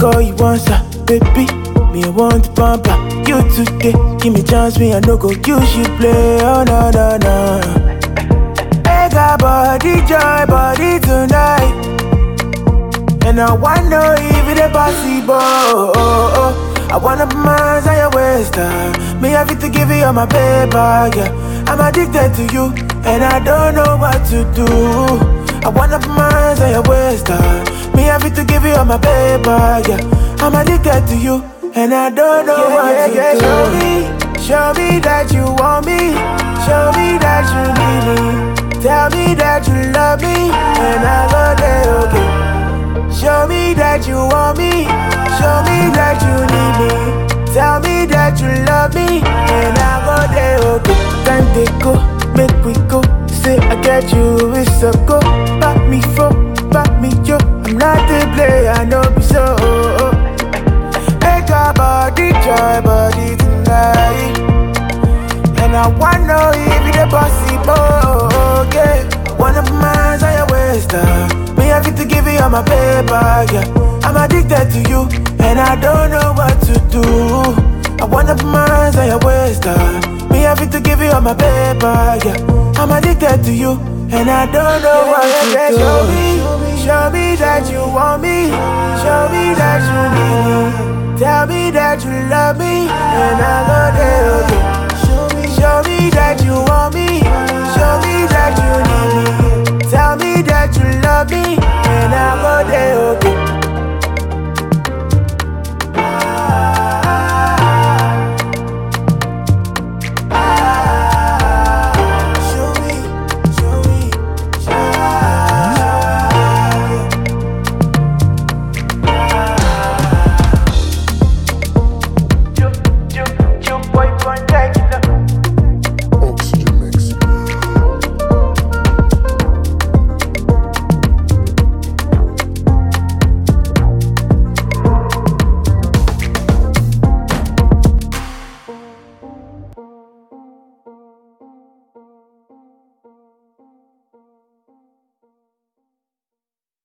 call you once, baby. Me, I want to pamper you today. Give me chance, me, I no go use you play. Oh, no, no, no. I got body, joy, body tonight. And I wanna know if it's possible. I wanna put my hands on your waist. Me have it to give you all my paper, yeah. I'm addicted to you, and I don't know what to do. I wanna put my hands on your waist. Me have it to give you all my paper, yeah. I'm addicted to you, and I don't know what to do. Show me that you want me. Show me that you need me. Tell me that you love me, and I go there, okay. Show me that you want me. Show me that you need me. Tell me that you love me, and I go there, okay. Time they go, make we go. Say I get you, it's a go. Back me for, back me yo. I'm not the player, I know me so. Make our body joy, body tonight. And I wanna know if it's possible, okay. Wanna put my hands on your waist, me have it to give you all my paper, yeah. I'm addicted to you, and I don't know what to do. I wanna put my hands on your waist, me have it to give you all my paper, yeah. I'm addicted to you, and I don't know what to do. Show me that you want me. Show me that you need me. Tell me that you love me, and I go there, okay. Show me that you want me. Show me that you need me. Tell me that you love me,